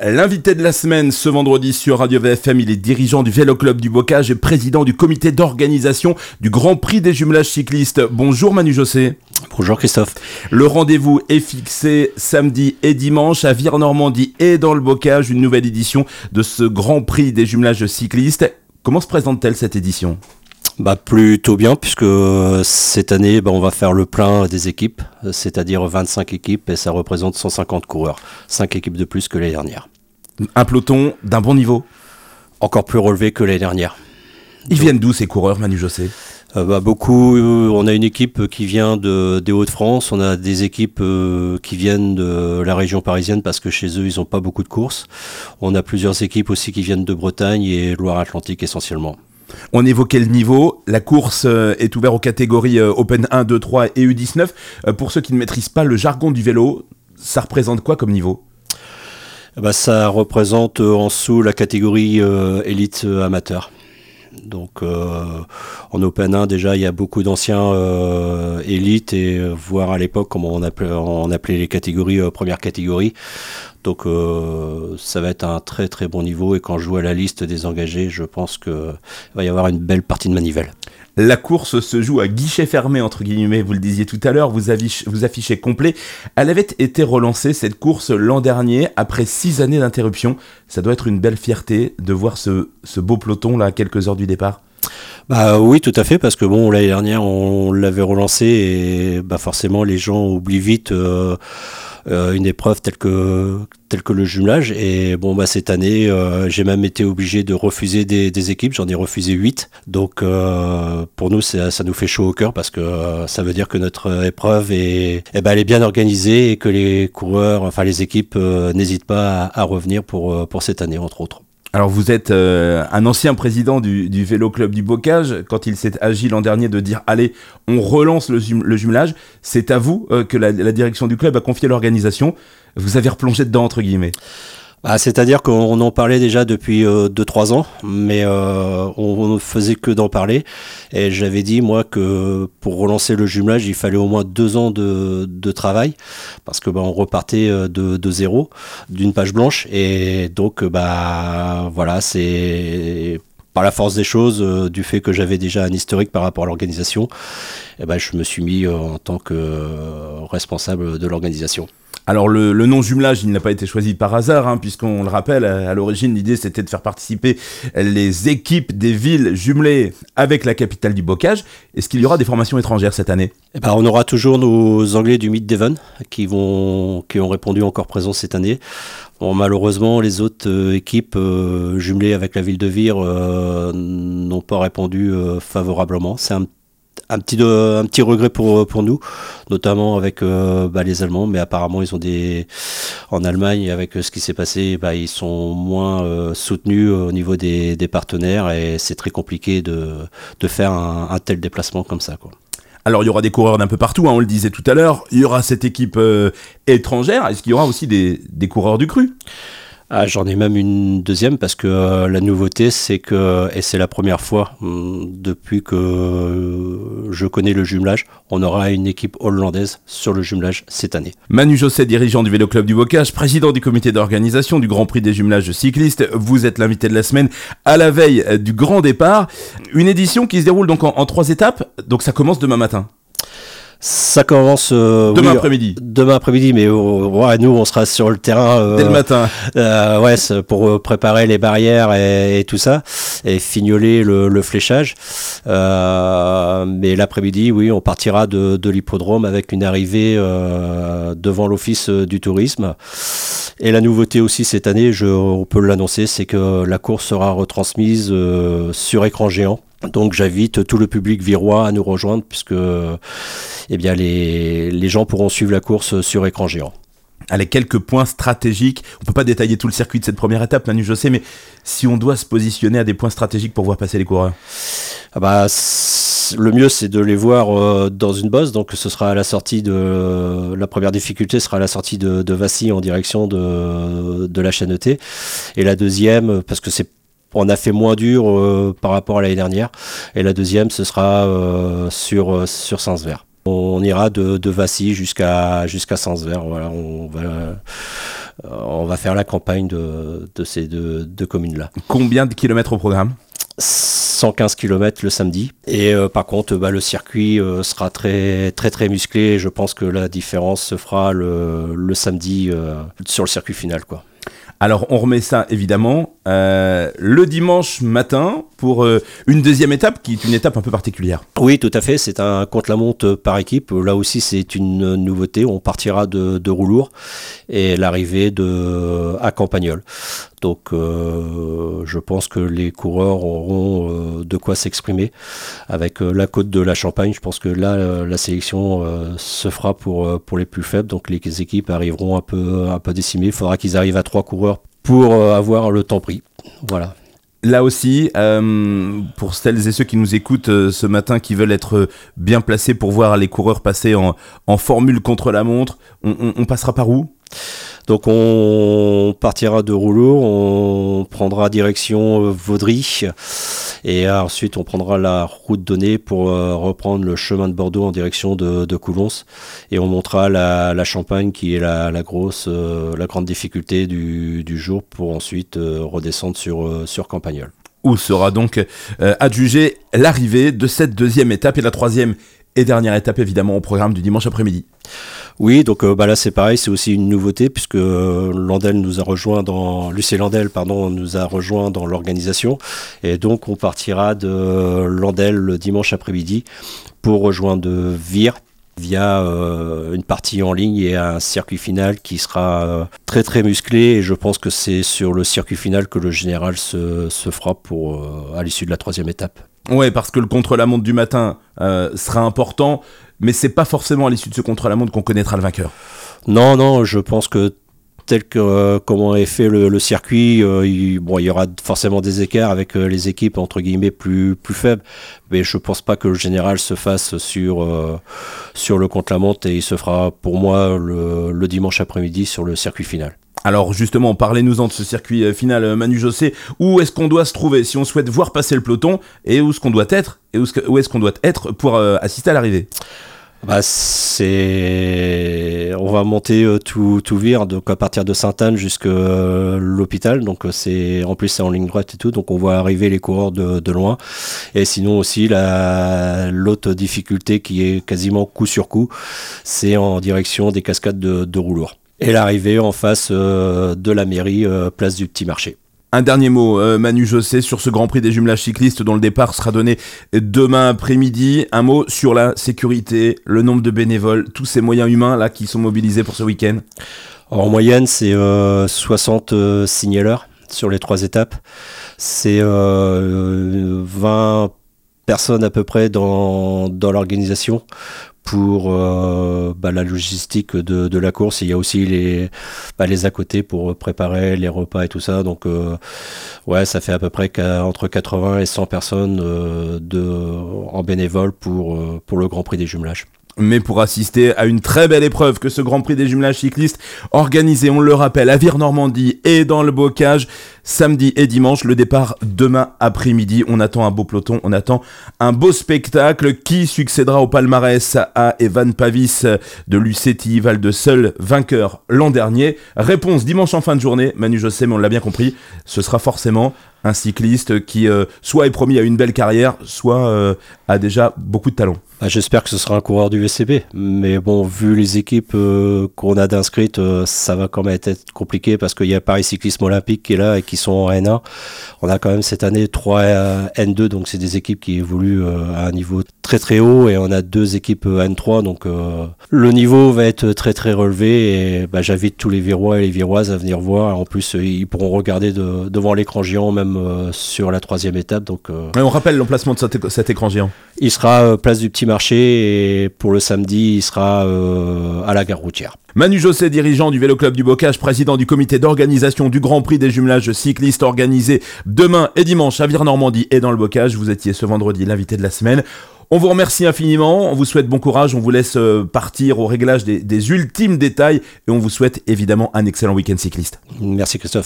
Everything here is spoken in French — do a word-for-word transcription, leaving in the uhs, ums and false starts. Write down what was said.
L'invité de la semaine ce vendredi sur Radio V F M, il est dirigeant du Vélo Club du Bocage et président du comité d'organisation du Grand Prix des jumelages cyclistes. Bonjour Manu José. Bonjour Christophe. Le rendez-vous est fixé samedi et dimanche à Vire-Normandie et dans le Bocage, une nouvelle édition de ce Grand Prix des jumelages cyclistes. Comment se présente-t-elle cette édition ? Bah plutôt bien, puisque cette année bah, on va faire le plein des équipes, c'est-à-dire vingt-cinq équipes et ça représente cent cinquante coureurs, cinq équipes de plus que l'année dernière. Un peloton d'un bon niveau ? Encore plus relevé que l'année dernière. Ils Donc, viennent d'où ces coureurs, Manu José ? euh, bah, Beaucoup, euh, on a une équipe qui vient de, des Hauts-de-France, on a des équipes euh, qui viennent de la région parisienne parce que chez eux ils n'ont pas beaucoup de courses. On a plusieurs équipes aussi qui viennent de Bretagne et Loire-Atlantique essentiellement. On évoquait le niveau, la course est ouverte aux catégories Open un, deux, trois et U dix-neuf. Pour ceux qui ne maîtrisent pas le jargon du vélo, ça représente quoi comme niveau ? Bah, ça représente en dessous la catégorie euh, élite euh, amateur. Donc euh, en Open un déjà il y a beaucoup d'anciens euh, élites et euh, voire à l'époque comment on appelait, on appelait les catégories euh, première catégorie. Donc euh, ça va être un très très bon niveau et quand je vois la liste des engagés, je pense qu'il va y avoir une belle partie de manivelle. La course se joue à guichet fermé, entre guillemets, vous le disiez tout à l'heure, vous, affiche, vous affichez complet. Elle avait été relancée, cette course, l'an dernier, après six années d'interruption. Ça doit être une belle fierté de voir ce, ce beau peloton là, à quelques heures du départ. Bah oui, tout à fait, parce que bon, l'année dernière, on l'avait relancé et bah forcément, les gens oublient vite euh, euh, une épreuve telle que telle que le jumelage. Et bon, bah cette année, euh, j'ai même été obligé de refuser des, des équipes. J'en ai refusé huit. Donc euh, pour nous, ça, ça nous fait chaud au cœur parce que euh, ça veut dire que notre épreuve est, eh ben, elle est bien organisée et que les coureurs, enfin les équipes, euh, n'hésitent pas à, à revenir pour pour cette année, entre autres. Alors vous êtes euh, un ancien président du, du Vélo Club du Bocage. Quand il s'est agi l'an dernier de dire « Allez, on relance le, jum- le jumelage », c'est à vous euh, que la, la direction du club a confié l'organisation. Vous avez replongé dedans, entre guillemets. Bah, c'est-à-dire qu'on en parlait déjà depuis euh, deux trois ans, mais euh, on ne faisait que d'en parler. Et j'avais dit, moi, que pour relancer le jumelage, il fallait au moins deux ans de, de travail, parce que bah, on repartait de, de zéro, d'une page blanche. Et donc, bah voilà, c'est... par la force des choses, euh, du fait que j'avais déjà un historique par rapport à l'organisation, eh ben, je me suis mis euh, en tant que euh, responsable de l'organisation. Alors le, le nom jumelage, il n'a pas été choisi par hasard, hein, puisqu'on le rappelle, à, à l'origine, l'idée c'était de faire participer les équipes des villes jumelées avec la capitale du Bocage. Est-ce qu'il y aura des formations étrangères cette année ? Eh ben, on aura toujours nos Anglais du Mid Devon qui, vont, qui ont répondu encore présents cette année. Bon, malheureusement, les autres euh, équipes euh, jumelées avec la ville de Vire euh, n'ont pas répondu euh, favorablement. C'est un Un petit, de, un petit regret pour, pour nous, notamment avec euh, bah, les Allemands, mais apparemment ils ont des en Allemagne avec ce qui s'est passé, bah, ils sont moins euh, soutenus au niveau des, des partenaires et c'est très compliqué de, de faire un, un tel déplacement comme ça, quoi. Alors il y aura des coureurs d'un peu partout, hein, on le disait tout à l'heure, il y aura cette équipe euh, étrangère, est-ce qu'il y aura aussi des, des coureurs du cru ? Ah, j'en ai même une deuxième parce que euh, la nouveauté c'est que, et c'est la première fois hum, depuis que euh, je connais le jumelage, on aura une équipe hollandaise sur le jumelage cette année. Manu José, dirigeant du Vélo Club du Bocage, président du comité d'organisation du Grand Prix des jumelages cyclistes, vous êtes l'invité de la semaine à la veille du grand départ. Une édition qui se déroule donc en, en trois étapes, donc ça commence demain matin. Ça commence euh, demain oui, après-midi. Demain après-midi, mais euh, ouais, nous on sera sur le terrain euh, dès le matin. Euh, ouais, pour préparer les barrières et, et tout ça, et fignoler le, le fléchage. Euh, mais l'après-midi, oui, on partira de, de l'hippodrome avec une arrivée euh, devant l'office du tourisme. Et la nouveauté aussi cette année, je, on peut l'annoncer, c'est que la course sera retransmise euh, sur écran géant. Donc j'invite tout le public virois à nous rejoindre puisque eh bien, les, les gens pourront suivre la course sur écran géant. Allez, quelques points stratégiques. On ne peut pas détailler tout le circuit de cette première étape, Manu, je sais, mais si on doit se positionner à des points stratégiques pour voir passer les coureurs. Ah bah, le mieux, c'est de les voir euh, dans une bosse. Donc, ce sera à la sortie de... La première difficulté sera à la sortie de, de Vassy en direction de, de la Chaîneté. Et la deuxième, parce que c'est on a fait moins dur euh, par rapport à l'année dernière. Et la deuxième, ce sera euh, sur, euh, sur Saint-Sever. On ira de, de Vassy jusqu'à, jusqu'à Saint-Sever. Voilà, on va euh, on va faire la campagne de, de ces deux, deux communes-là. Combien de kilomètres au programme ? cent quinze kilomètres le samedi. Et euh, par contre, bah, le circuit euh, sera très, très, très musclé. Je pense que la différence se fera le, le samedi euh, sur le circuit final, quoi. Alors, on remet ça, évidemment, euh, le dimanche matin pour euh, une deuxième étape qui est une étape un peu particulière. Oui, tout à fait. C'est un contre-la-montre par équipe. Là aussi, c'est une nouveauté. On partira de, de Roulours et l'arrivée de, à Campagnol. Donc, euh, je pense que les coureurs auront euh, de quoi s'exprimer. Avec euh, la côte de la Champagne, je pense que là, euh, la sélection euh, se fera pour, euh, pour les plus faibles. Donc, les équipes arriveront un peu, un peu décimées. Il faudra qu'ils arrivent à trois coureurs pour euh, avoir le temps pris. Voilà. Là aussi, euh, pour celles et ceux qui nous écoutent euh, ce matin, qui veulent être bien placés pour voir les coureurs passer en, en formule contre la montre, on, on, on passera par où ? Donc on partira de Roulours, on prendra direction Vaudry et ensuite on prendra la route donnée pour euh, reprendre le chemin de Bordeaux en direction de, de Coulons et on montera la, la Champagne qui est la, la grosse, euh, la grande difficulté du, du jour pour ensuite euh, redescendre sur, euh, sur Campagnol. Où sera donc euh, adjugée l'arrivée de cette deuxième étape et la troisième et dernière étape évidemment au programme du dimanche après-midi. Oui, donc euh, bah là c'est pareil, c'est aussi une nouveauté puisque euh, Landel nous a rejoint dans Lucie Landel pardon nous a rejoint dans l'organisation et donc on partira de Landel le dimanche après-midi pour rejoindre Vire via euh, une partie en ligne et un circuit final qui sera euh, très très musclé et je pense que c'est sur le circuit final que le général se, se fera pour euh, à l'issue de la troisième étape. Ouais, parce que le contre-la-montre du matin euh, sera important, mais c'est pas forcément à l'issue de ce contre-la-montre qu'on connaîtra le vainqueur. Non, non, je pense que tel que euh, comment est fait le, le circuit, euh, il, bon, il y aura forcément des écarts avec euh, les équipes entre guillemets plus plus faibles, mais je pense pas que le général se fasse sur euh, sur le contre-la-montre et il se fera pour moi le, le dimanche après-midi sur le circuit final. Alors justement, parlez-nous-en de ce circuit final, Manu José. Où est-ce qu'on doit se trouver si on souhaite voir passer le peloton et où est-ce qu'on doit être et où est-ce qu'on doit être pour euh, assister à l'arrivée ? Bah c'est, on va monter euh, tout tout Vire, donc à partir de Sainte-Anne jusqu'à euh, l'hôpital. Donc c'est, en plus c'est en ligne droite et tout, donc on voit arriver les coureurs de, de loin. Et sinon aussi la l'autre difficulté qui est quasiment coup sur coup, c'est en direction des cascades de, de Roulours. Et l'arrivée en face euh, de la mairie, euh, place du Petit Marché. Un dernier mot, euh, Manu José, sur ce Grand Prix des jumelages cyclistes dont le départ sera donné demain après-midi. Un mot sur la sécurité, le nombre de bénévoles, tous ces moyens humains là qui sont mobilisés pour ce week-end. En moyenne, c'est euh, soixante euh, signaleurs sur les trois étapes. C'est euh, vingt personnes à peu près dans, dans l'organisation pour euh, bah, la logistique de, de la course. Il y a aussi les, bah, les à côté pour préparer les repas et tout ça. Donc euh, ouais, ça fait à peu près entre quatre-vingts et cent personnes euh, de, en bénévole pour, euh, pour le Grand Prix des jumelages. Mais pour assister à une très belle épreuve que ce Grand Prix des jumelages cyclistes organisé, on le rappelle, à Vire-Normandie et dans le Bocage, samedi et dimanche, le départ demain après-midi. On attend un beau peloton, on attend un beau spectacle qui succédera au palmarès à Evan Pavis de Luceti, Val de Seul, vainqueur l'an dernier. Réponse dimanche en fin de journée, Manu José, mais on l'a bien compris, ce sera forcément un cycliste qui euh, soit est promis à une belle carrière, soit euh, a déjà beaucoup de talent. Bah, j'espère que ce sera un coureur du V C B, mais bon, vu les équipes euh, qu'on a d'inscrites, euh, ça va quand même être compliqué parce qu'il y a Paris Cyclisme Olympique qui est là et qui sont en N un. On a quand même cette année trois euh, N deux, donc c'est des équipes qui évoluent euh, à un niveau très très haut et on a deux équipes euh, N trois, donc euh, le niveau va être très très relevé et bah, j'invite tous les Virois et les Viroises à venir voir. En plus, euh, ils pourront regarder de, devant l'écran géant même euh, sur la troisième étape. Donc, euh, et on rappelle l'emplacement de cet, cet écran géant. Il sera euh, place du Petit Marché et pour le samedi, il sera euh, à la gare routière. Manu José, dirigeant du Vélo Club du Bocage, président du comité d'organisation du Grand Prix des jumelages cyclistes organisé demain et dimanche à Vire-Normandie et dans le Bocage. Vous étiez ce vendredi l'invité de la semaine. On vous remercie infiniment, on vous souhaite bon courage, on vous laisse partir au réglage des, des ultimes détails et on vous souhaite évidemment un excellent week-end cycliste. Merci Christophe.